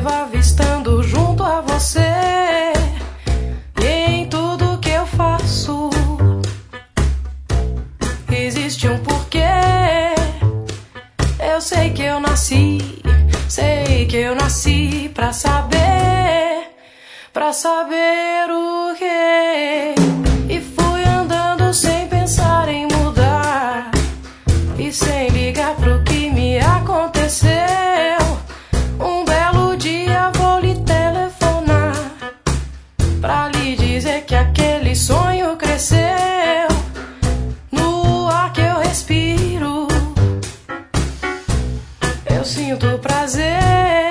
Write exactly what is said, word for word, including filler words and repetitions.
levo avistando junto a você. E em tudo que eu faço existe um porquê. Eu sei que eu nasci, sei que eu nasci pra saber, pra saber o quê. E fui andando sem pensar em mudar e sem ligar pro que me aconteceu. Um belo dia vou lhe telefonar pra lhe dizer que aquele sonho cresceu. No ar que eu respiro eu sinto prazer.